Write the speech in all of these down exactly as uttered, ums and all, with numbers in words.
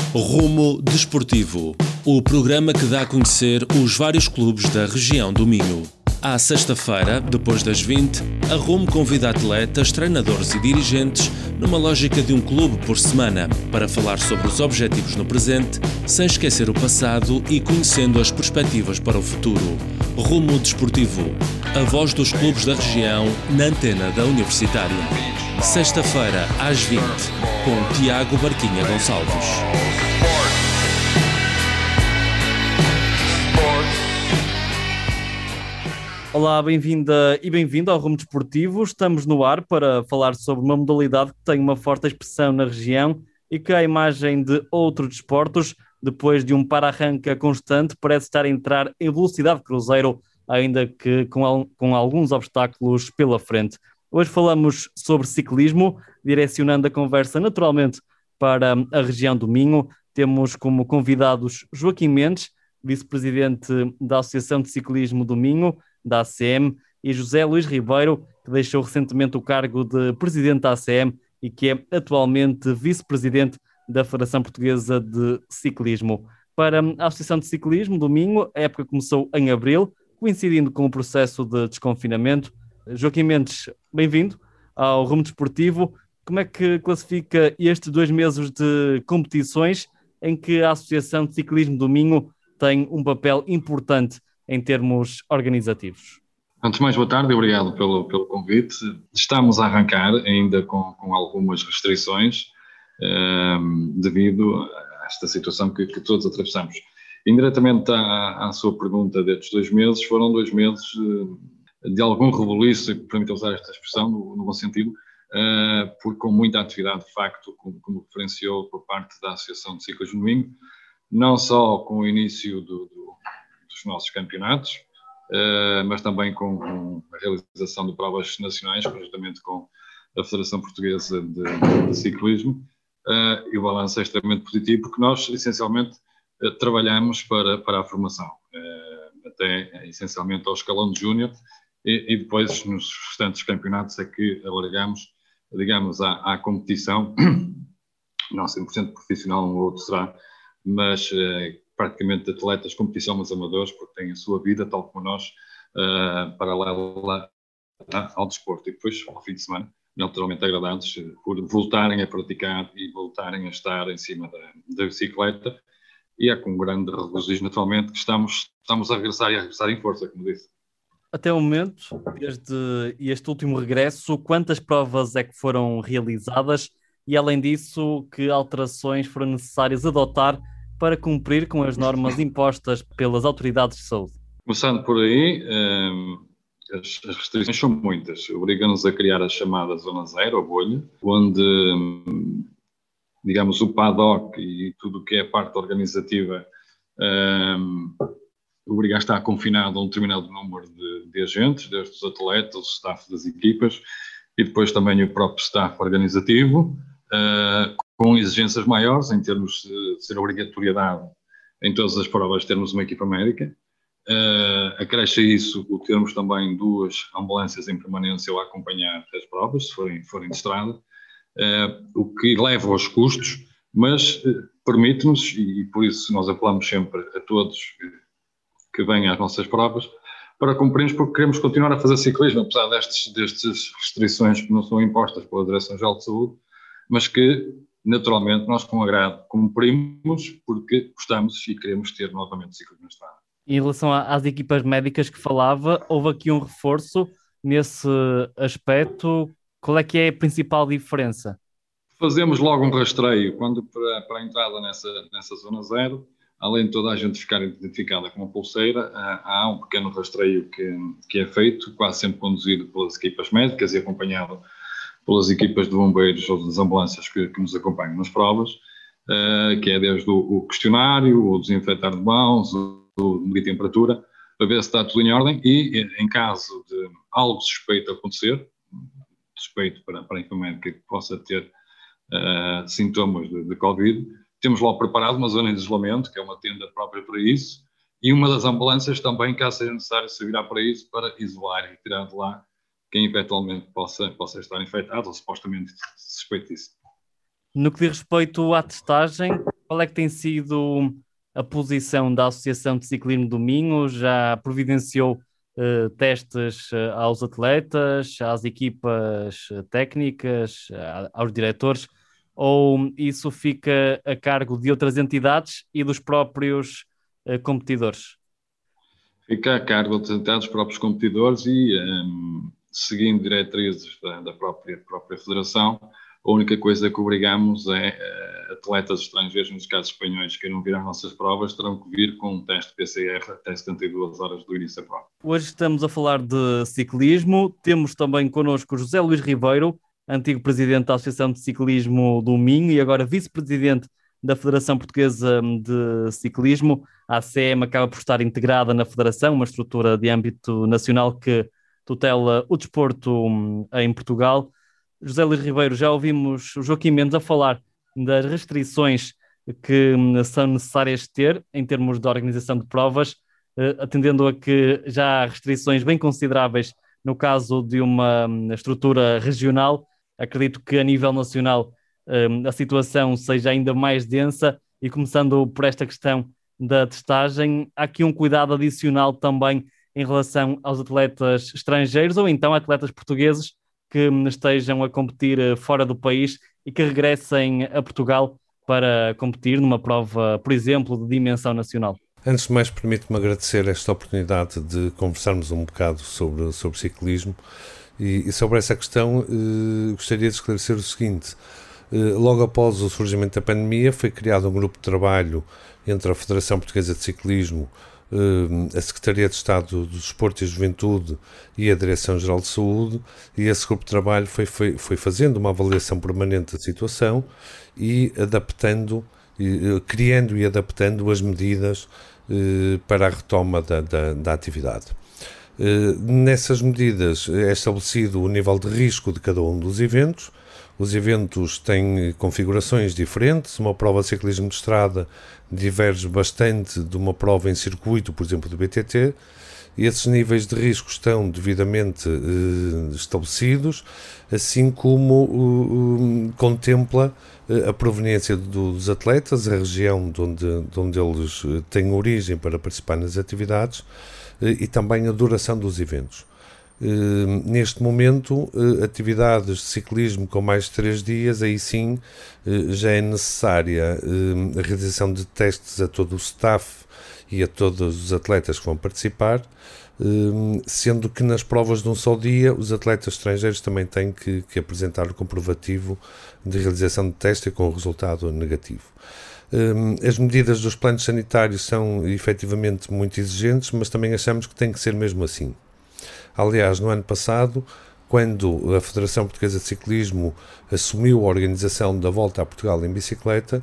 Rumo Desportivo, o programa que dá a conhecer os vários clubes da região do Minho. À sexta-feira, depois das vinte, a Rumo convida atletas, treinadores e dirigentes numa lógica de um clube por semana, para falar sobre os objetivos no presente, sem esquecer o passado e conhecendo as perspectivas para o futuro. Rumo Desportivo, a voz dos clubes da região na antena da Universitária. Sexta-feira, às vinte, com Tiago Barquinha Gonçalves. Olá, bem-vinda e bem-vindo ao Rumo Desportivo. Estamos no ar para falar sobre uma modalidade que tem uma forte expressão na região e que, à imagem de outros desportos, depois de um para-arranca constante, parece estar a entrar em velocidade cruzeiro, ainda que com, al- com alguns obstáculos pela frente. Hoje falamos sobre ciclismo, direcionando a conversa naturalmente para a região do Minho. Temos como convidados Joaquim Mendes, vice-presidente da Associação de Ciclismo do Minho, da A C M, e José Luís Ribeiro, que deixou recentemente o cargo de presidente da A C M e que é atualmente vice-presidente da Federação Portuguesa de Ciclismo. Para a Associação de Ciclismo do Minho, a época começou em abril, coincidindo com o processo de desconfinamento. Joaquim Mendes, bem-vindo ao Rumo Desportivo. Como é que classifica estes dois meses de competições em que a Associação de Ciclismo do Minho tem um papel importante em termos organizativos? Antes de mais, boa tarde e obrigado pelo, pelo convite. Estamos a arrancar ainda com, com algumas restrições um, devido a esta situação que, que todos atravessamos. Indiretamente à, à sua pergunta destes dois meses, foram dois meses de algum rebuliço, permita usar esta expressão no, no bom sentido, uh, porque com muita atividade, de facto, como, como referenciou por parte da Associação de Ciclismo do Minho, não só com o início do, do, dos nossos campeonatos, uh, mas também com, com a realização de provas nacionais, conjuntamente com a Federação Portuguesa de, de Ciclismo, uh, e o balanço é extremamente positivo, porque nós, essencialmente, uh, trabalhamos para, para a formação, uh, até, essencialmente, ao escalão de júnior, e, e depois, nos restantes campeonatos, é que alargamos, digamos, à, à competição, não cem por cento profissional, um ou outro será, mas uh, praticamente atletas, competição, mas amadores, porque têm a sua vida, tal como nós, uh, paralela ao desporto. E depois, ao fim de semana, naturalmente agradados por voltarem a praticar e voltarem a estar em cima da, da bicicleta. E é com grande regozijo, naturalmente, que estamos, estamos a regressar e a regressar em força, como disse. Até o momento, desde este último regresso, quantas provas é que foram realizadas e, além disso, que alterações foram necessárias adotar para cumprir com as normas impostas pelas autoridades de saúde? Começando por aí, um, as, as restrições são muitas. Obrigam-nos a criar a chamada Zona Zero, a bolha, onde, um, digamos, o paddock e tudo o que é a parte organizativa um, obriga a estar confinado a um determinado número de, de agentes, desde os atletas, o staff das equipas e depois também o próprio staff organizativo, uh, com exigências maiores em termos de ser obrigatoriedade em todas as provas termos uma equipa médica. Uh, acresce a isso o termos também duas ambulâncias em permanência a acompanhar as provas, se forem, forem de estrada, uh, o que leva aos custos, mas uh, permite-nos, e, e por isso nós apelamos sempre a todos que venham às nossas provas, para cumprirmos, porque queremos continuar a fazer ciclismo, apesar destes, destas restrições que não são impostas pela Direção-Geral de Saúde, mas que, naturalmente, nós com agrado cumprimos, porque gostamos e queremos ter novamente ciclismo na estrada. Em relação às equipas médicas que falava, houve aqui um reforço nesse aspecto. Qual é que é a principal diferença? Fazemos logo um rastreio, quando para, para a entrada nessa, nessa zona zero, além de toda a gente ficar identificada com uma pulseira, há um pequeno rastreio que, que é feito, quase sempre conduzido pelas equipas médicas e acompanhado pelas equipas de bombeiros ou das ambulâncias que, que nos acompanham nas provas, uh, que é desde o, o questionário, o desinfetar de mãos, o, o medir temperatura, para ver se está tudo em ordem e, em caso de algo suspeito acontecer, suspeito para, para a equipa médica que possa ter uh, sintomas de, de Covid, temos logo preparado uma zona de isolamento, que é uma tenda própria para isso, e uma das ambulâncias também, caso seja necessário, se virar para isso, para isolar e retirar de lá quem eventualmente possa, possa estar infectado ou supostamente suspeito disso. No que diz respeito à testagem, qual é que tem sido a posição da Associação de Ciclismo do Minho? Já providenciou uh, testes uh, aos atletas, às equipas uh, técnicas, uh, aos diretores, ou isso fica a cargo de outras entidades e dos próprios uh, competidores? Fica a cargo dos próprios competidores e, um, seguindo diretrizes da, da própria, própria federação, a única coisa que obrigamos é uh, atletas estrangeiros, nos casos espanhóis, que queiram vir às nossas provas, terão que vir com um teste P C R até setenta e duas horas do início da prova. Hoje estamos a falar de ciclismo, temos também connosco José Luís Ribeiro, antigo presidente da Associação de Ciclismo do Minho e agora vice-presidente da Federação Portuguesa de Ciclismo. A A C M acaba por estar integrada na Federação, uma estrutura de âmbito nacional que tutela o desporto em Portugal. José Luís Ribeiro, já ouvimos o Joaquim Mendes a falar das restrições que são necessárias ter em termos de organização de provas, atendendo a que já há restrições bem consideráveis no caso de uma estrutura regional. Acredito que a nível nacional a situação seja ainda mais densa e, começando por esta questão da testagem, há aqui um cuidado adicional também em relação aos atletas estrangeiros ou então atletas portugueses que estejam a competir fora do país e que regressem a Portugal para competir numa prova, por exemplo, de dimensão nacional. Antes de mais, permite-me agradecer esta oportunidade de conversarmos um bocado sobre, sobre ciclismo e, e sobre essa questão eh, gostaria de esclarecer o seguinte. Eh, logo após o surgimento da pandemia foi criado um grupo de trabalho entre a Federação Portuguesa de Ciclismo, a Secretaria de Estado do Desporto e Juventude e a Direção-Geral de Saúde, e esse grupo de trabalho foi, foi, foi fazendo uma avaliação permanente da situação e adaptando, criando e adaptando as medidas para a retoma da, da, da atividade. Nessas medidas é estabelecido o nível de risco de cada um dos eventos. Os eventos têm configurações diferentes. Uma prova de ciclismo de estrada diverge bastante de uma prova em circuito, por exemplo, do B T T. E esses níveis de risco estão devidamente eh, estabelecidos, assim como eh, contempla eh, a proveniência dos atletas, a região de onde, de onde eles têm origem para participar nas atividades eh, e também a duração dos eventos. Uh, neste momento, uh, atividades de ciclismo com mais de três dias, aí sim uh, já é necessária uh, a realização de testes a todo o staff e a todos os atletas que vão participar, uh, sendo que nas provas de um só dia os atletas estrangeiros também têm que, que apresentar o comprovativo de realização de teste com o resultado negativo. Uh, as medidas dos planos sanitários são efetivamente muito exigentes, mas também achamos que tem que ser mesmo assim. Aliás, no ano passado, quando a Federação Portuguesa de Ciclismo assumiu a organização da Volta a Portugal em bicicleta,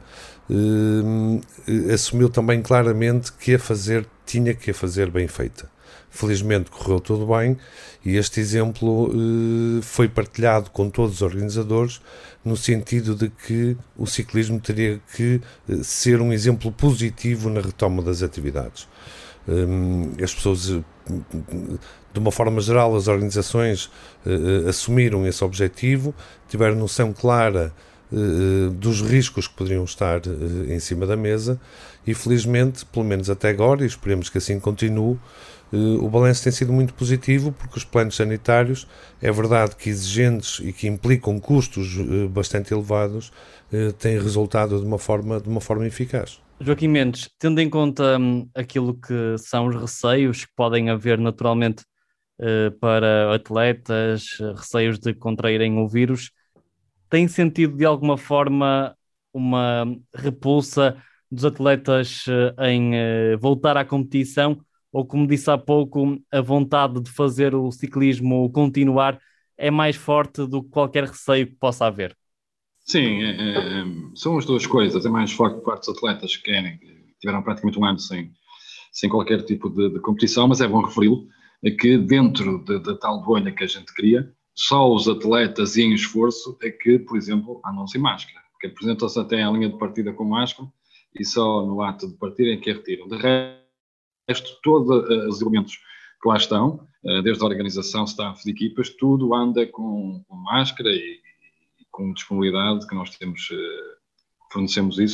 eh, assumiu também claramente que a fazer, tinha que a fazer bem feita. Felizmente correu tudo bem e este exemplo eh, foi partilhado com todos os organizadores no sentido de que o ciclismo teria que eh, ser um exemplo positivo na retoma das atividades. Eh, as pessoas... De uma forma geral, as organizações eh, assumiram esse objetivo, tiveram noção clara eh, dos riscos que poderiam estar eh, em cima da mesa e, felizmente, pelo menos até agora, e esperemos que assim continue, eh, o balanço tem sido muito positivo, porque os planos sanitários, é verdade que exigentes e que implicam custos eh, bastante elevados, eh, têm resultado de uma forma, de uma forma eficaz. Joaquim Mendes, tendo em conta hum, aquilo que são os receios que podem haver naturalmente uh, para atletas, receios de contraírem o vírus, tem sentido de alguma forma uma repulsa dos atletas uh, em uh, voltar à competição ou, como disse há pouco, a vontade de fazer o ciclismo continuar é mais forte do que qualquer receio que possa haver? Sim, é, é, são as duas coisas. É mais forte por parte dos atletas que querem, tiveram praticamente um ano sem, sem qualquer tipo de, de competição, mas é bom referi-lo, é que dentro da tal bolha que a gente cria, só os atletas em esforço é que, por exemplo, andam sem máscara, que apresentam-se até à linha de partida com máscara e só no ato de partida é que a retiram. De resto, todos os elementos que lá estão, desde a organização, staff de equipas, tudo anda com, com máscara e com disponibilidade que nós temos, fornecemos isso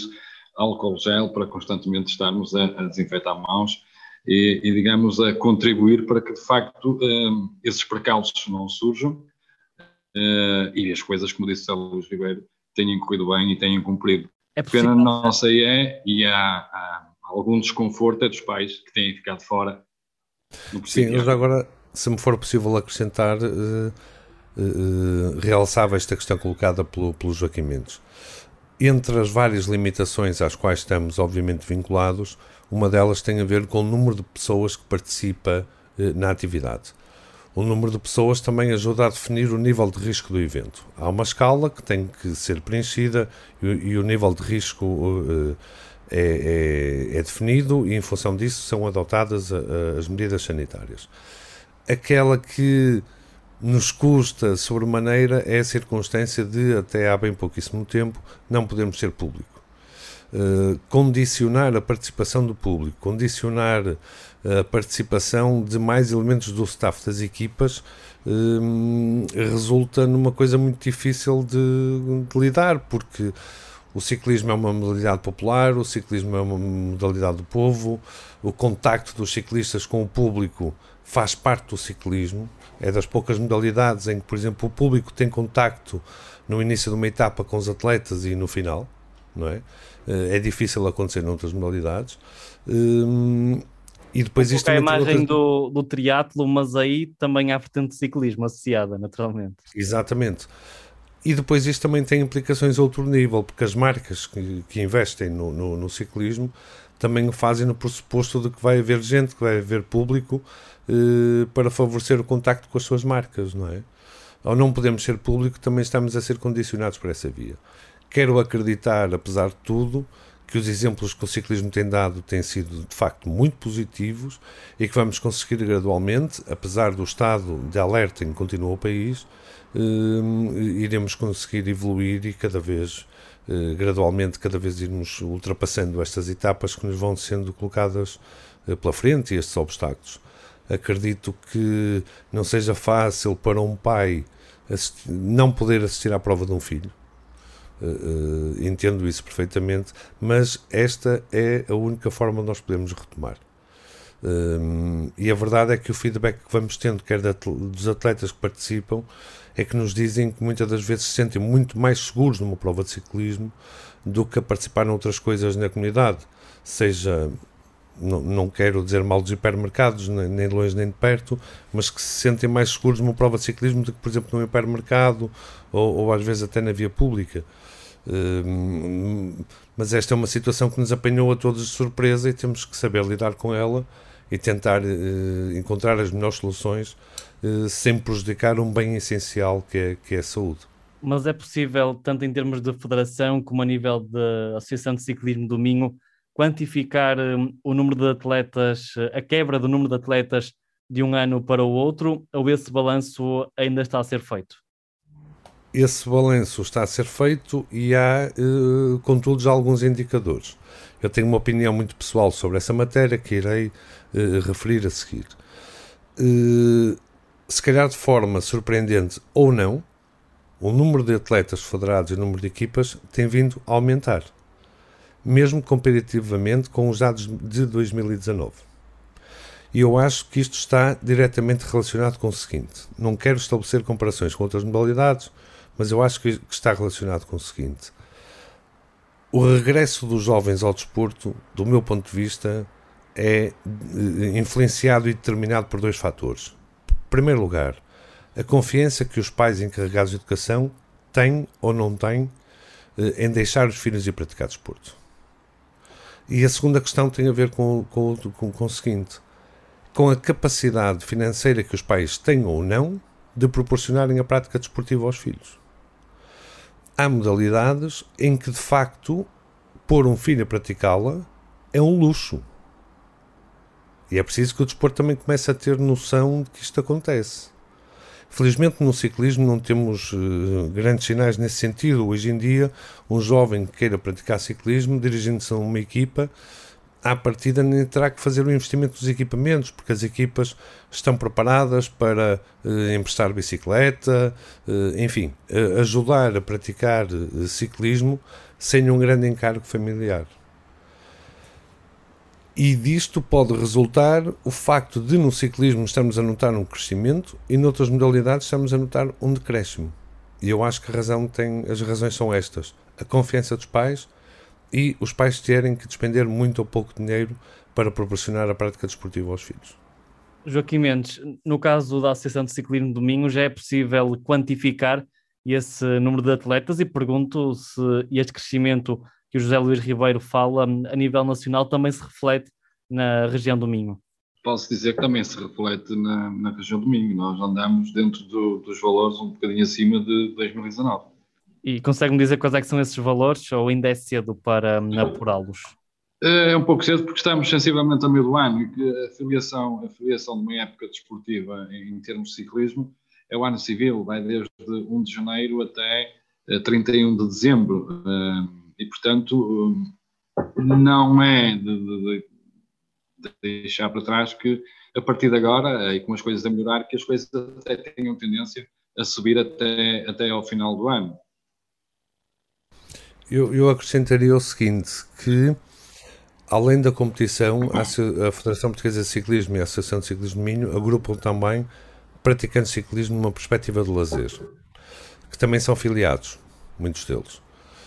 álcool gel para constantemente estarmos a, a desinfetar mãos e, e, digamos, a contribuir para que, de facto, uh, esses percalços não surjam uh, e as coisas, como disse o Luís Ribeiro, tenham corrido bem e tenham cumprido. É Pena nossa é, e há, há algum desconforto é dos pais que têm ficado fora. Sim, mas agora, se me for possível acrescentar, uh, uh, realçava esta questão colocada pelo, pelo Joaquim Mendes. Entre as várias limitações às quais estamos obviamente vinculados, uma delas tem a ver com o número de pessoas que participa uh, na atividade. O número de pessoas também ajuda a definir o nível de risco do evento. Há uma escala que tem que ser preenchida e, e o nível de risco uh, é, é, é definido e, em função disso, são adotadas a, a, as medidas sanitárias. Aquela que nos custa sobremaneira é a circunstância de, até há bem pouquíssimo tempo, não podermos ser público. Uh, condicionar a participação do público, condicionar a participação de mais elementos do staff das equipas uh, resulta numa coisa muito difícil de, de lidar, porque o ciclismo é uma modalidade popular, o ciclismo é uma modalidade do povo, o contacto dos ciclistas com o público faz parte do ciclismo, é das poucas modalidades em que, por exemplo, o público tem contacto no início de uma etapa com os atletas e no final, não é? É difícil acontecer noutras modalidades. E depois isto é a imagem outra... do, do triatlo, mas aí também há vertente de ciclismo associada, naturalmente. Exatamente. E depois isto também tem implicações a outro nível, porque as marcas que, que investem no, no, no ciclismo também o fazem no pressuposto de que vai haver gente, que vai haver público eh, para favorecer o contacto com as suas marcas, não é? Ao não podermos ser público, também estamos a ser condicionados por essa via. Quero acreditar, apesar de tudo, que os exemplos que o ciclismo tem dado têm sido, de facto, muito positivos e que vamos conseguir gradualmente, apesar do estado de alerta em que continua o país, eh, iremos conseguir evoluir e cada vez, eh, gradualmente, cada vez irmos ultrapassando estas etapas que nos vão sendo colocadas eh, pela frente e estes obstáculos. Acredito que não seja fácil para um pai assistir, não poder assistir à prova de um filho. Uh, uh, entendo isso perfeitamente, mas esta é a única forma de nós podermos retomar. Uh, e a verdade é que o feedback que vamos tendo, quer dos atletas que participam, é que nos dizem que muitas das vezes se sentem muito mais seguros numa prova de ciclismo do que a participar em outras coisas na comunidade, seja, não, não quero dizer mal dos hipermercados, nem, nem de longe nem de perto, mas que se sentem mais seguros numa prova de ciclismo do que, por exemplo, num hipermercado ou, ou às vezes até na via pública. Uh, mas esta é uma situação que nos apanhou a todos de surpresa e temos que saber lidar com ela e tentar uh, encontrar as melhores soluções uh, sem prejudicar um bem essencial que é, que é a saúde. Mas é possível, tanto em termos de federação como a nível da Associação de Ciclismo do Minho, quantificar um, o número de atletas, a quebra do número de atletas de um ano para o outro, ou esse balanço ainda está a ser feito? Esse balanço está a ser feito e há, eh, contudo, já alguns indicadores. Eu tenho uma opinião muito pessoal sobre essa matéria que irei eh, referir a seguir. Eh, se calhar de forma surpreendente ou não, o número de atletas federados e o número de equipas tem vindo a aumentar, mesmo comparativamente com os dados de dois mil e dezanove. E eu acho que isto está diretamente relacionado com o seguinte: não quero estabelecer comparações com outras modalidades, mas eu acho que está relacionado com o seguinte: o regresso dos jovens ao desporto, do meu ponto de vista, é influenciado e determinado por dois fatores. Em primeiro lugar, a confiança que os pais encarregados de educação têm ou não têm em deixar os filhos ir praticar desporto. E a segunda questão tem a ver com, com, com, com o seguinte: com a capacidade financeira que os pais têm ou não de proporcionarem a prática desportiva aos filhos. Há modalidades em que, de facto, pôr um filho a praticá-la é um luxo. E é preciso que o desporto também comece a ter noção de que isto acontece. Felizmente, no ciclismo não temos uh, grandes sinais nesse sentido. Hoje em dia, um jovem que queira praticar ciclismo, dirigindo-se a uma equipa, à partida nem terá que fazer o investimento dos equipamentos, porque as equipas estão preparadas para eh, emprestar bicicleta, eh, enfim, eh, ajudar a praticar eh, ciclismo sem um grande encargo familiar. E disto pode resultar o facto de no ciclismo estamos a notar um crescimento e noutras modalidades estamos a notar um decréscimo. E eu acho que a razão tem, as razões são estas: a confiança dos pais e os pais terem que despender muito ou pouco dinheiro para proporcionar a prática desportiva aos filhos. Joaquim Mendes, no caso da Associação de Ciclismo do Minho, já é possível quantificar esse número de atletas e pergunto se este crescimento que o José Luís Ribeiro fala a nível nacional também se reflete na região do Minho. Posso dizer que também se reflete na, na região do Minho. Nós andamos dentro do, dos valores um bocadinho acima de dois mil e dezanove. E consegue-me dizer quais é que são esses valores ou ainda é cedo para apurá-los? É um pouco cedo porque estamos sensivelmente a meio do ano e que a filiação, a filiação de uma época desportiva em, em termos de ciclismo é o ano civil, vai desde primeiro de janeiro até trinta e um de dezembro e, portanto, não é de, de, de deixar para trás que a partir de agora, e com as coisas a melhorar, que as coisas até tenham tendência a subir até, até ao final do ano. Eu, eu acrescentaria o seguinte, que além da competição, a Federação Portuguesa de Ciclismo e a Associação de Ciclismo do Minho agrupam também praticantes de ciclismo numa perspectiva de lazer, que também são filiados, muitos deles.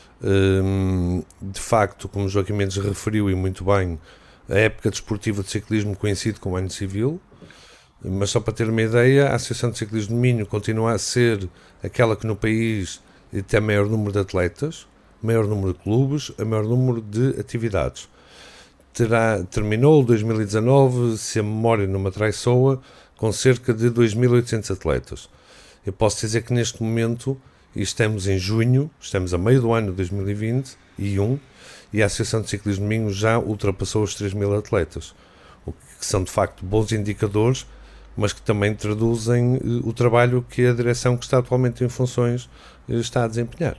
De facto, como Joaquim Mendes referiu e muito bem, a época desportiva de ciclismo coincide com o ano civil, mas só para ter uma ideia, a Associação de Ciclismo do Minho continua a ser aquela que no país tem maior número de atletas, maior número de clubes, a maior número de atividades. Terá, terminou dois mil e dezanove, se a memória não me traiçoa, com cerca de dois mil e oitocentos atletas. Eu posso dizer que neste momento, e estamos em junho, estamos a meio do ano de dois mil e vinte e um, e a Associação de Ciclismo do Minho já ultrapassou os três mil atletas, o que são de facto bons indicadores, mas que também traduzem o trabalho que a direção que está atualmente em funções está a desempenhar.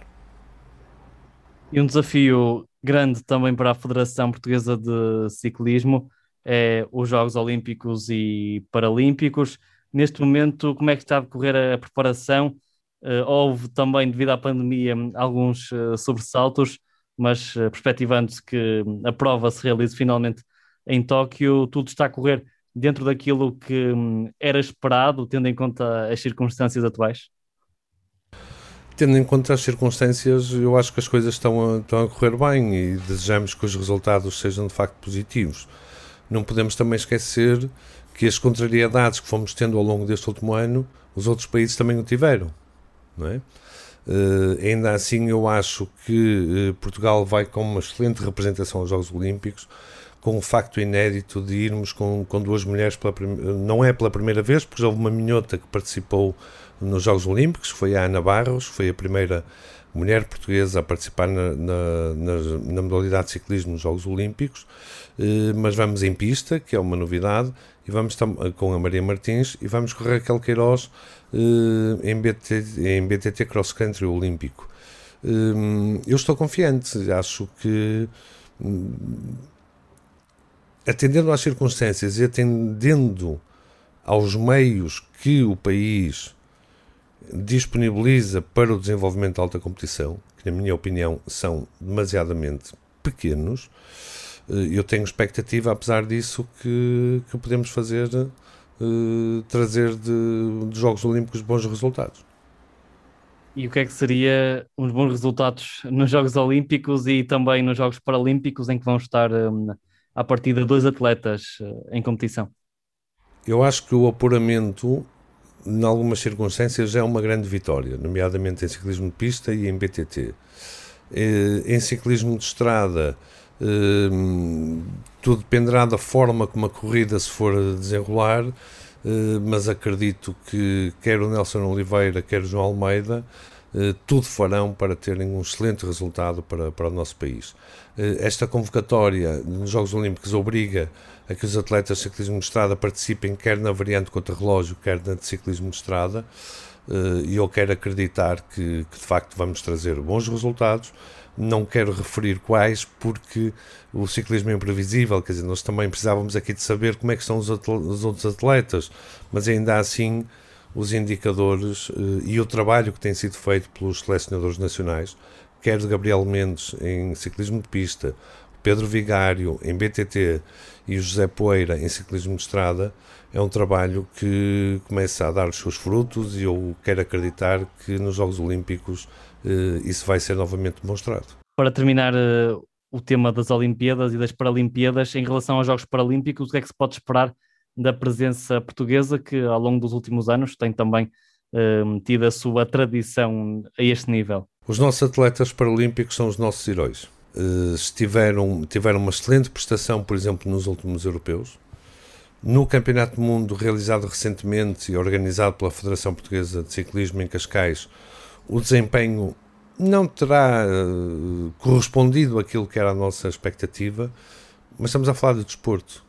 E um desafio grande também para a Federação Portuguesa de Ciclismo é os Jogos Olímpicos e Paralímpicos. Neste momento, como é que está a decorrer a preparação? Uh, houve também, devido à pandemia, alguns uh, sobressaltos, mas uh, perspectivando-se que a prova se realize finalmente em Tóquio, tudo está a correr dentro daquilo que um, era esperado, tendo em conta as circunstâncias atuais? Tendo em conta as circunstâncias, eu acho que as coisas estão a, estão a correr bem e desejamos que os resultados sejam de facto positivos. Não podemos também esquecer que as contrariedades que fomos tendo ao longo deste último ano, os outros países também o tiveram, não é? Uh, ainda assim, eu acho que uh, Portugal vai com uma excelente representação aos Jogos Olímpicos, com o facto inédito de irmos com, com duas mulheres, pela prim... não é pela primeira vez, porque já houve uma minhota que participou nos Jogos Olímpicos, foi a Ana Barros, foi a primeira mulher portuguesa a participar na, na, na, na modalidade de ciclismo nos Jogos Olímpicos, eh, mas vamos em pista, que é uma novidade, e vamos tam- com a Maria Martins, e vamos correr Raquel Queiroz eh, em, B T, em B T T Cross Country Olímpico. Eh, eu estou confiante, acho que atendendo às circunstâncias e atendendo aos meios que o país disponibiliza para o desenvolvimento de alta competição, que na minha opinião são demasiadamente pequenos, eu tenho expectativa, apesar disso, que, que podemos fazer, uh, trazer de, de Jogos Olímpicos bons resultados. E o que é que seria uns bons resultados nos Jogos Olímpicos e também nos Jogos Paralímpicos, em que vão estar um, à partida dois atletas uh, em competição? Eu acho que o apuramento, em algumas circunstâncias, é uma grande vitória, nomeadamente em ciclismo de pista e em B T T. Em ciclismo de estrada, tudo dependerá da forma como a corrida se for desenrolar, mas acredito que quer o Nelson Oliveira, quer o João Almeida, tudo farão para terem um excelente resultado para, para o nosso país. Esta convocatória nos Jogos Olímpicos obriga a que os atletas de ciclismo de estrada participem quer na variante contra-relógio, quer na de ciclismo de estrada, e eu quero acreditar que, que de facto vamos trazer bons resultados. Não quero referir quais, porque o ciclismo é imprevisível, quer dizer, nós também precisávamos aqui de saber como é que estão os, atle- os outros atletas, mas ainda assim os indicadores e o trabalho que tem sido feito pelos selecionadores nacionais, quer de Gabriel Mendes em ciclismo de pista, Pedro Vigário em B T T e o José Poeira em ciclismo de estrada, é um trabalho que começa a dar os seus frutos, e eu quero acreditar que nos Jogos Olímpicos eh, isso vai ser novamente demonstrado. Para terminar uh, o tema das Olimpíadas e das Paralimpíadas, em relação aos Jogos Paralímpicos, o que é que se pode esperar da presença portuguesa, que ao longo dos últimos anos tem também uh, tido a sua tradição a este nível? Os nossos atletas paralímpicos são os nossos heróis. Uh, estiveram, tiveram uma excelente prestação, por exemplo, nos últimos europeus. No Campeonato do Mundo, realizado recentemente e organizado pela Federação Portuguesa de Ciclismo em Cascais, o desempenho não terá uh, correspondido àquilo que era a nossa expectativa, mas estamos a falar de desporto.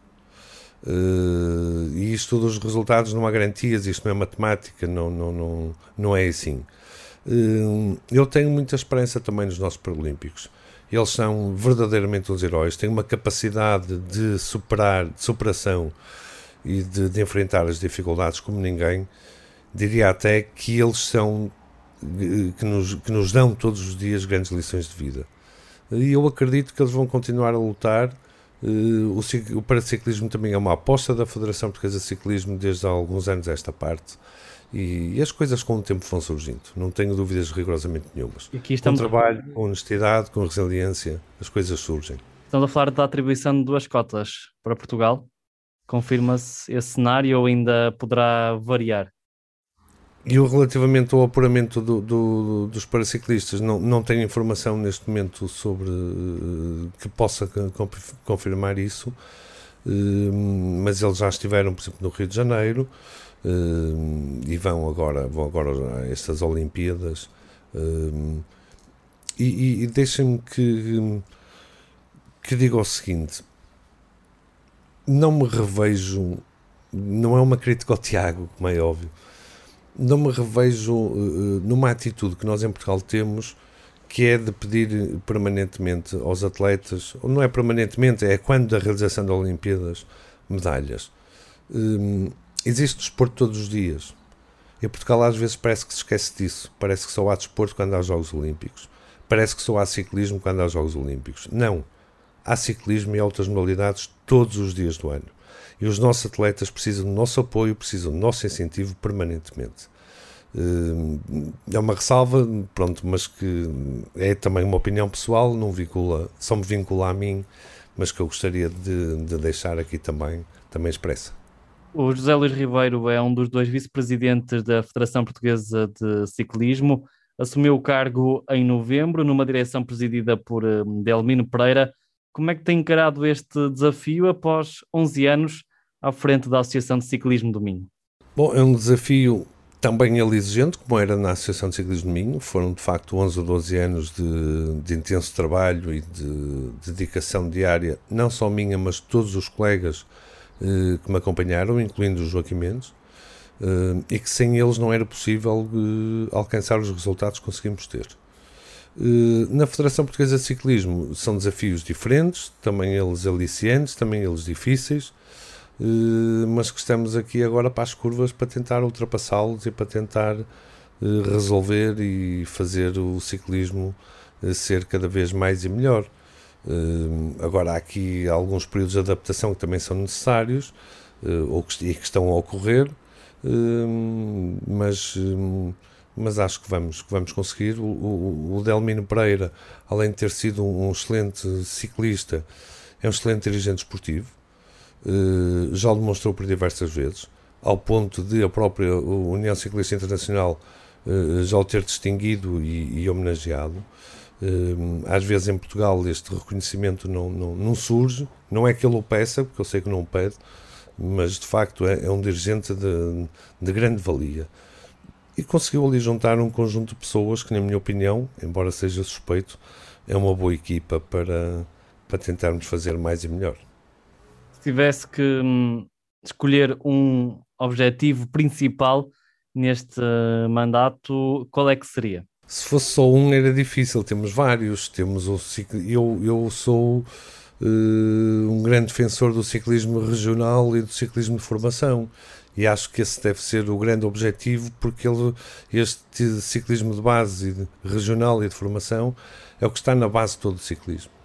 Uh, e isto dos resultados não há garantias, isto não é matemática, não, não, não, não é assim. Uh, eu tenho muita esperança também nos nossos Paralímpicos. Eles são verdadeiramente uns heróis, têm uma capacidade de superar, de superação e de, de enfrentar as dificuldades como ninguém. Diria até que eles são, que nos, que nos dão todos os dias grandes lições de vida. E eu acredito que eles vão continuar a lutar. O, o paraciclismo também é uma aposta da Federação Portuguesa de Ciclismo desde há alguns anos a esta parte. E as coisas com o tempo vão surgindo, não tenho dúvidas rigorosamente nenhumas. E aqui estamos... Com trabalho, com honestidade, com resiliência, as coisas surgem. Estamos a falar da atribuição de duas cotas para Portugal. Confirma-se esse cenário ou ainda poderá variar? E eu, relativamente ao apuramento do, do, dos paraciclistas, não, não tenho informação neste momento sobre uh, que possa confirmar isso, uh, mas eles já estiveram, por exemplo, no Rio de Janeiro. Uh, e vão agora, vão agora a estas Olimpíadas, uh, e, e, e deixem-me que, que diga o seguinte: não me revejo, não é uma crítica ao Tiago, como é óbvio, não me revejo uh, numa atitude que nós em Portugal temos, que é de pedir permanentemente aos atletas, ou não é permanentemente, é quando da realização das Olimpíadas, medalhas. Uh, Existe desporto todos os dias. Em Portugal às vezes parece que se esquece disso. Parece que só há desporto quando há Jogos Olímpicos. Parece que só há ciclismo quando há Jogos Olímpicos. Não. Há ciclismo e outras modalidades todos os dias do ano. E os nossos atletas precisam do nosso apoio, precisam do nosso incentivo permanentemente. É uma ressalva, pronto, mas que é também uma opinião pessoal, não vincula, só me vincula a mim, mas que eu gostaria de, de deixar aqui também, também expressa. O José Luís Ribeiro é um dos dois vice-presidentes da Federação Portuguesa de Ciclismo. Assumiu o cargo em novembro, numa direção presidida por Delmino Pereira. Como é que tem encarado este desafio após onze anos à frente da Associação de Ciclismo do Minho? Bom, é um desafio também ele exigente, como era na Associação de Ciclismo do Minho. Foram, de facto, onze ou doze anos de, de intenso trabalho e de, de dedicação diária, não só minha, mas de todos os colegas que me acompanharam, incluindo o Joaquim Mendes, e que sem eles não era possível alcançar os resultados que conseguimos ter. Na Federação Portuguesa de Ciclismo são desafios diferentes, também eles aliciantes, também eles difíceis, mas que estamos aqui agora para as curvas para tentar ultrapassá-los e para tentar resolver e fazer o ciclismo ser cada vez mais e melhor. Uh, agora há aqui alguns períodos de adaptação que também são necessários uh, ou que, e que estão a ocorrer, uh, mas, uh, mas acho que vamos, que vamos conseguir. O, o, o Delmino Pereira, além de ter sido um, um excelente ciclista, é um excelente dirigente esportivo, uh, já o demonstrou por diversas vezes, ao ponto de a própria União Ciclista Internacional uh, já o ter distinguido e, e homenageado. Às vezes em Portugal este reconhecimento não, não, não surge, não é que ele o peça, porque eu sei que não o pede, mas de facto é, é um dirigente de, de grande valia, e conseguiu ali juntar um conjunto de pessoas que, na minha opinião, embora seja suspeito, é uma boa equipa para, para tentarmos fazer mais e melhor. Se tivesse que hum, escolher um objetivo principal neste uh, mandato, qual é que seria? Se fosse só um era difícil, temos vários. Temos o cicl... eu, eu sou uh, um grande defensor do ciclismo regional e do ciclismo de formação, e acho que esse deve ser o grande objetivo, porque ele, este ciclismo de base, de regional e de formação, é o que está na base de todo o ciclismo.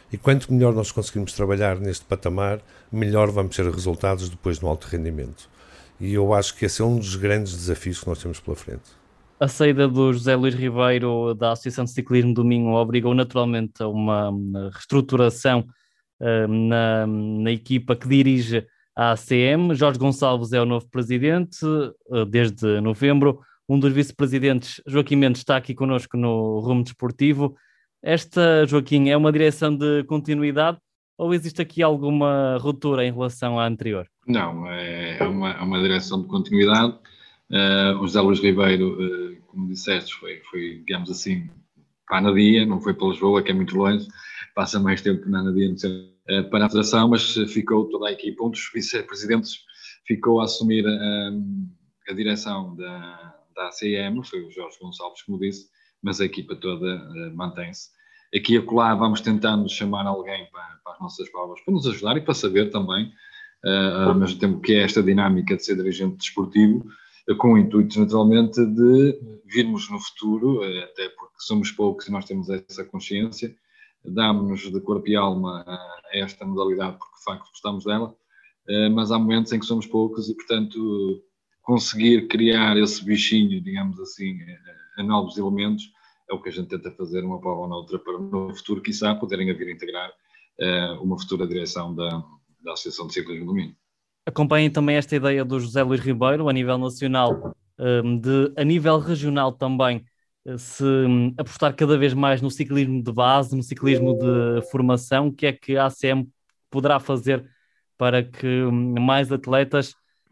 E quanto melhor nós conseguirmos trabalhar neste patamar, melhor vamos ter resultados depois no alto rendimento. E eu acho que esse é um dos grandes desafios que nós temos pela frente. A saída do José Luís Ribeiro da Associação de Ciclismo do Minho obrigou naturalmente a uma reestruturação uh, na, na equipa que dirige a A C M. Jorge Gonçalves é o novo presidente uh, desde novembro. Um dos vice-presidentes, Joaquim Mendes, está aqui connosco no Rumo Desportivo. Esta, Joaquim, é uma direção de continuidade ou existe aqui alguma ruptura em relação à anterior? Não, é uma, é uma direção de continuidade. Uh, o José Luís Ribeiro, uh, como disseste, foi, foi, digamos assim, para a Anadia, não foi para Lisboa, que é muito longe, passa mais tempo na Anadia uh, para a federação, mas ficou toda a equipa, um dos vice-presidentes ficou a assumir a, a direção da, da A C M, foi o Jorge Gonçalves, como disse, mas a equipa toda uh, mantém-se. Aqui e acolá vamos tentando chamar alguém para, para as nossas provas, para nos ajudar e para saber também, uh, ao mesmo tempo que é esta dinâmica de ser dirigente desportivo, com o intuito, naturalmente, de virmos no futuro, até porque somos poucos e nós temos essa consciência, damos-nos de corpo e alma a esta modalidade porque, de facto, gostamos dela, mas há momentos em que somos poucos e, portanto, conseguir criar esse bichinho, digamos assim, a novos elementos, é o que a gente tenta fazer uma prova ou noutra para, no futuro, quiçá, poderem vir a integrar uma futura direção da, da Associação de Ciclismo do Minho. Acompanhem também esta ideia do José Luís Ribeiro a nível nacional, de, a nível regional também, se apostar cada vez mais no ciclismo de base, no ciclismo de formação. O que é que a A C M poderá fazer para que mais atletas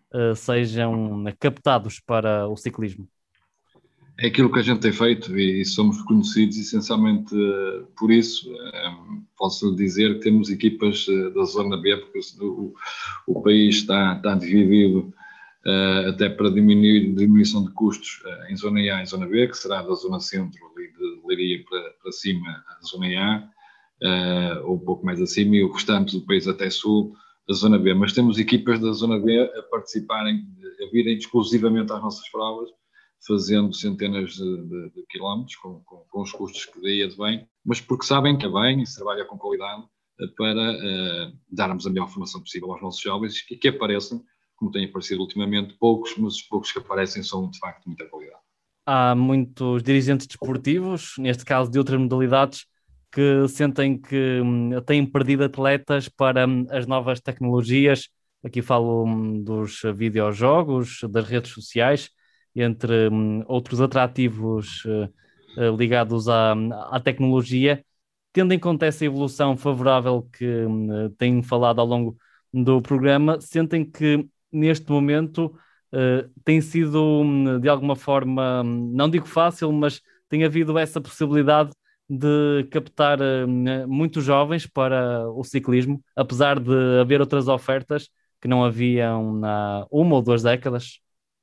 sejam captados para o ciclismo? É aquilo que a gente tem feito e somos reconhecidos essencialmente por isso. Posso dizer que temos equipas da Zona B, porque o, o país está, está dividido até para diminuir diminuição de custos em Zona A e Zona B, que será da Zona Centro, ali de Leiria para, para cima, a Zona A, ou um pouco mais acima, e o restante do país até Sul, a Zona B. Mas temos equipas da Zona B a participarem, a virem exclusivamente às nossas provas, fazendo centenas de, de, de quilómetros, com, com, com os custos que daí advém, mas porque sabem que é bem e se trabalha com qualidade para uh, darmos a melhor formação possível aos nossos jovens e que apareçam, como tem aparecido ultimamente, poucos, mas os poucos que aparecem são de facto de muita qualidade. Há muitos dirigentes desportivos, neste caso de outras modalidades, que sentem que hum, têm perdido atletas para hum, as novas tecnologias. Aqui falo hum, dos videojogos, das redes sociais, entre um, outros atrativos uh, uh, ligados à, à tecnologia, tendo em conta essa evolução favorável que um, têm falado ao longo do programa, sentem que neste momento uh, tem sido um, de alguma forma, um, não digo fácil, mas tem havido essa possibilidade de captar uh, muitos jovens para o ciclismo, apesar de haver outras ofertas que não haviam há uma ou duas décadas?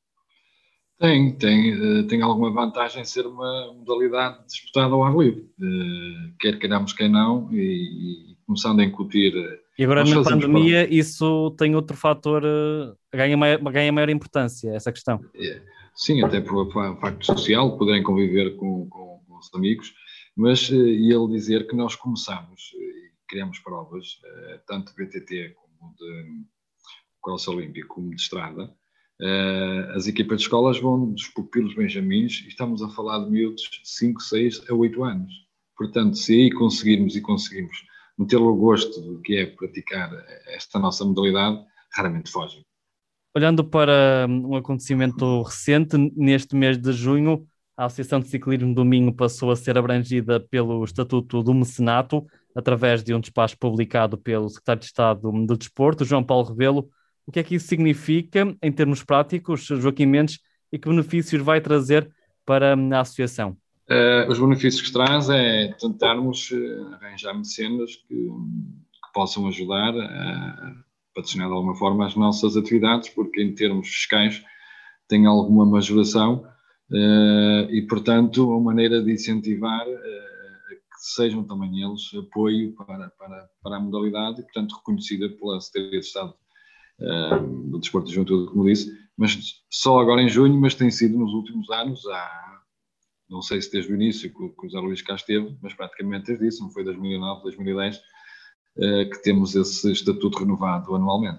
Tem, tem, tem alguma vantagem em ser uma modalidade disputada ao ar livre, quer queiramos, quer não, e, e começando a incutir... E agora na pandemia para... isso tem outro fator, ganha maior, ganha maior importância, essa questão. Sim, até por, por facto social, poderem conviver com, com, com os amigos, mas e ele dizer que nós começamos e criamos provas, tanto de B T T como de cross olímpico, como de estrada. Uh, as equipas de escolas vão dos pupilos benjamins e estamos a falar de miúdos de cinco, seis a oito anos. Portanto, se aí conseguirmos e conseguimos meter-lhe o gosto do que é praticar esta nossa modalidade, raramente fogem. Olhando para um acontecimento recente, neste mês de junho, a Associação de Ciclismo do Minho passou a ser abrangida pelo Estatuto do Mecenato, através de um despacho publicado pelo Secretário de Estado do Desporto, João Paulo Rebelo. O que é que isso significa, em termos práticos, Joaquim Mendes, e que benefícios vai trazer para a associação? Uh, os benefícios que traz é tentarmos uh, arranjar mecenas que, que possam ajudar a patrocinar de alguma forma as nossas atividades, porque em termos fiscais tem alguma majoração uh, e, portanto, uma maneira de incentivar uh, que sejam também eles apoio para, para, para a modalidade e, portanto, reconhecida pela Secretaria de Estado Uh, do Desporto de Juventude, como disse, mas só agora em junho, mas tem sido nos últimos anos, há, não sei se desde o início que o José Luís cá esteve, mas praticamente desde isso, não foi dois mil e nove, dois mil e dez, que temos esse estatuto renovado anualmente.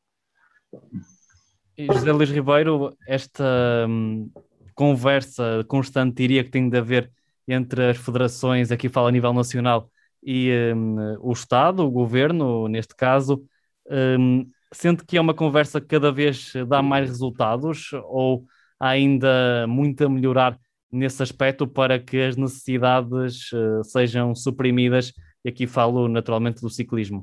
E José Luís Ribeiro, esta hum, conversa constante, diria que tem de haver entre as federações, aqui fala a nível nacional, e hum, o Estado, o Governo, neste caso, hum, sente que é uma conversa que cada vez dá mais resultados ou há ainda muito a melhorar nesse aspecto para que as necessidades uh, sejam suprimidas? E aqui falo naturalmente do ciclismo.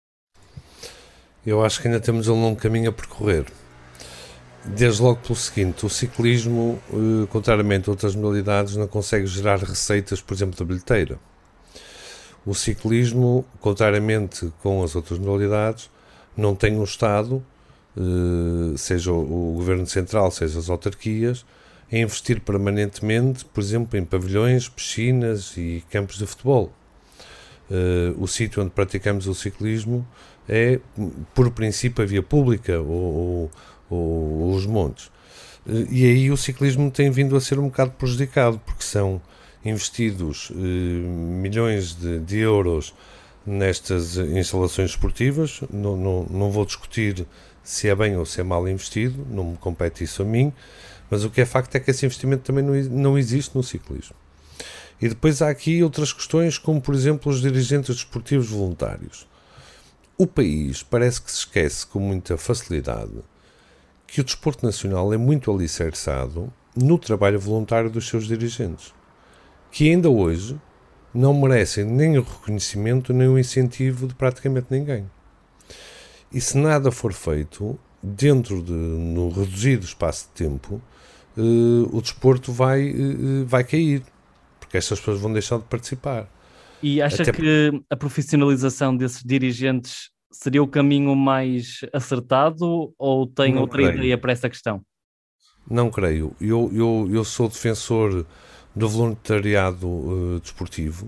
Eu acho que ainda temos um longo caminho a percorrer. Desde logo pelo seguinte, o ciclismo, uh, contrariamente a outras modalidades, não consegue gerar receitas, por exemplo, da bilheteira. O ciclismo, contrariamente com as outras modalidades, não tem um Estado, uh, seja o, o Governo Central, seja as autarquias, a investir permanentemente, por exemplo, em pavilhões, piscinas e campos de futebol. Uh, o sítio onde praticamos o ciclismo é, por princípio, a via pública ou, ou, ou os montes. Uh, e aí o ciclismo tem vindo a ser um bocado prejudicado, porque são investidos uh, milhões de, de euros nestas instalações esportivas. Não, não, não vou discutir se é bem ou se é mal investido, não me compete isso a mim, mas o que é facto é que esse investimento também não, não existe no ciclismo. E depois há aqui outras questões, como por exemplo os dirigentes desportivos voluntários. O país parece que se esquece com muita facilidade que o desporto nacional é muito alicerçado no trabalho voluntário dos seus dirigentes, que ainda hoje não merecem nem o reconhecimento nem o incentivo de praticamente ninguém. E se nada for feito, dentro de no reduzido espaço de tempo, eh, o desporto vai, eh, vai cair, porque estas pessoas vão deixar de participar. E acha Até... que a profissionalização desses dirigentes seria o caminho mais acertado ou tem não outra creio. ideia para essa questão? Não creio. Eu, eu, eu sou defensor do voluntariado uh, desportivo,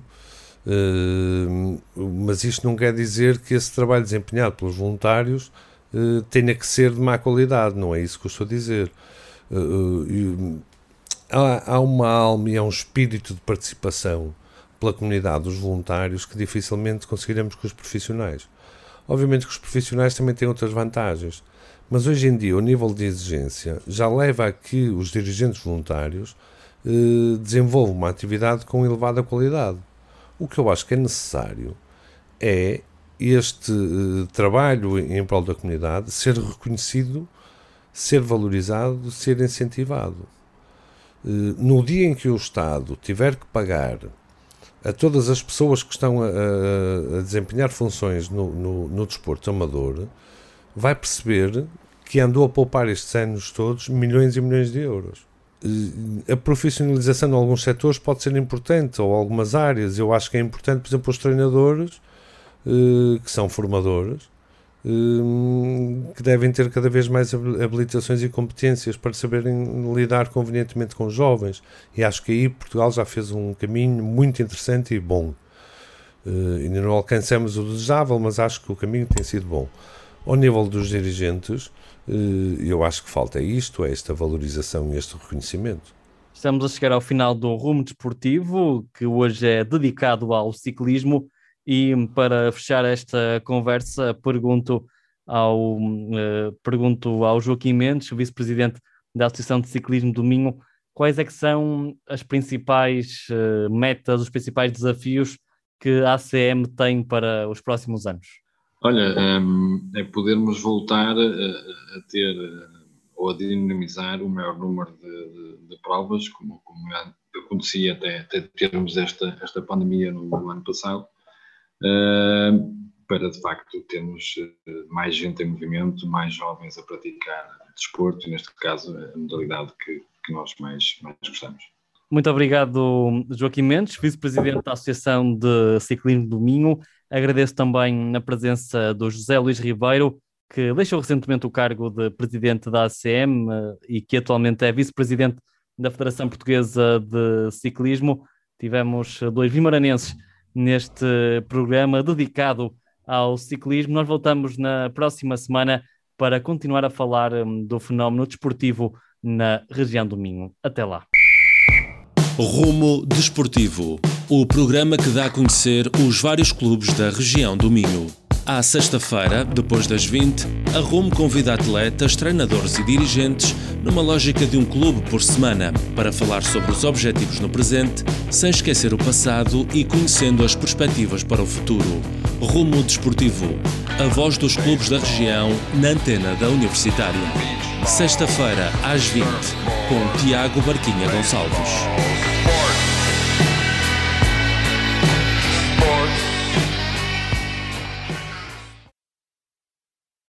uh, mas isto não quer dizer que esse trabalho desempenhado pelos voluntários uh, tenha que ser de má qualidade, não é isso que eu estou a dizer. Uh, uh, há, há uma alma e há um espírito de participação pela comunidade dos voluntários que dificilmente conseguiremos com os profissionais. Obviamente que os profissionais também têm outras vantagens, mas hoje em dia o nível de exigência já leva a que os dirigentes voluntários eh, desenvolvam uma atividade com elevada qualidade. O que eu acho que é necessário é este eh, trabalho em prol da comunidade ser reconhecido, ser valorizado, ser incentivado. Eh, no dia em que o Estado tiver que pagar a todas as pessoas que estão a, a, a desempenhar funções no, no, no desporto amador, vai perceber que andou a poupar estes anos todos milhões e milhões de euros. A profissionalização de alguns setores pode ser importante, ou algumas áreas. Eu acho que é importante, por exemplo, os treinadores, que são formadores, que devem ter cada vez mais habilitações e competências para saberem lidar convenientemente com os jovens. E acho que aí Portugal já fez um caminho muito interessante e bom. Ainda não alcançamos o desejável, mas acho que o caminho tem sido bom. Ao nível dos dirigentes, eu acho que falta isto, é esta valorização e este reconhecimento. Estamos a chegar ao final do Rumo Desportivo, que hoje é dedicado ao ciclismo, e para fechar esta conversa pergunto ao, uh, pergunto ao Joaquim Mendes, vice-presidente da Associação de Ciclismo do Minho, quais é que são as principais uh, metas, os principais desafios que a A C M tem para os próximos anos? Olha, um, é podermos voltar a, a ter ou a dinamizar o maior número de, de, de provas, como, como acontecia até, até termos esta, esta pandemia no, no ano passado, uh, para de facto termos mais gente em movimento, mais jovens a praticar desporto, e neste caso a modalidade que, que nós mais, mais gostamos. Muito obrigado, Joaquim Mendes, vice-presidente da Associação de Ciclismo do Minho. Agradeço também a presença do José Luís Ribeiro, que deixou recentemente o cargo de presidente da A C M e que atualmente é vice-presidente da Federação Portuguesa de Ciclismo. Tivemos dois vimaranenses neste programa dedicado ao ciclismo. Nós voltamos na próxima semana para continuar a falar do fenómeno desportivo na região do Minho. Até lá. Rumo Desportivo, o programa que dá a conhecer os vários clubes da região do Minho. À sexta-feira, depois das vinte, a Rumo convida atletas, treinadores e dirigentes numa lógica de um clube por semana, para falar sobre os objetivos no presente, sem esquecer o passado e conhecendo as perspectivas para o futuro. Rumo Desportivo, a voz dos clubes da região na antena da Universitária. Sexta-feira, às vinte, com Tiago Barquinha Gonçalves.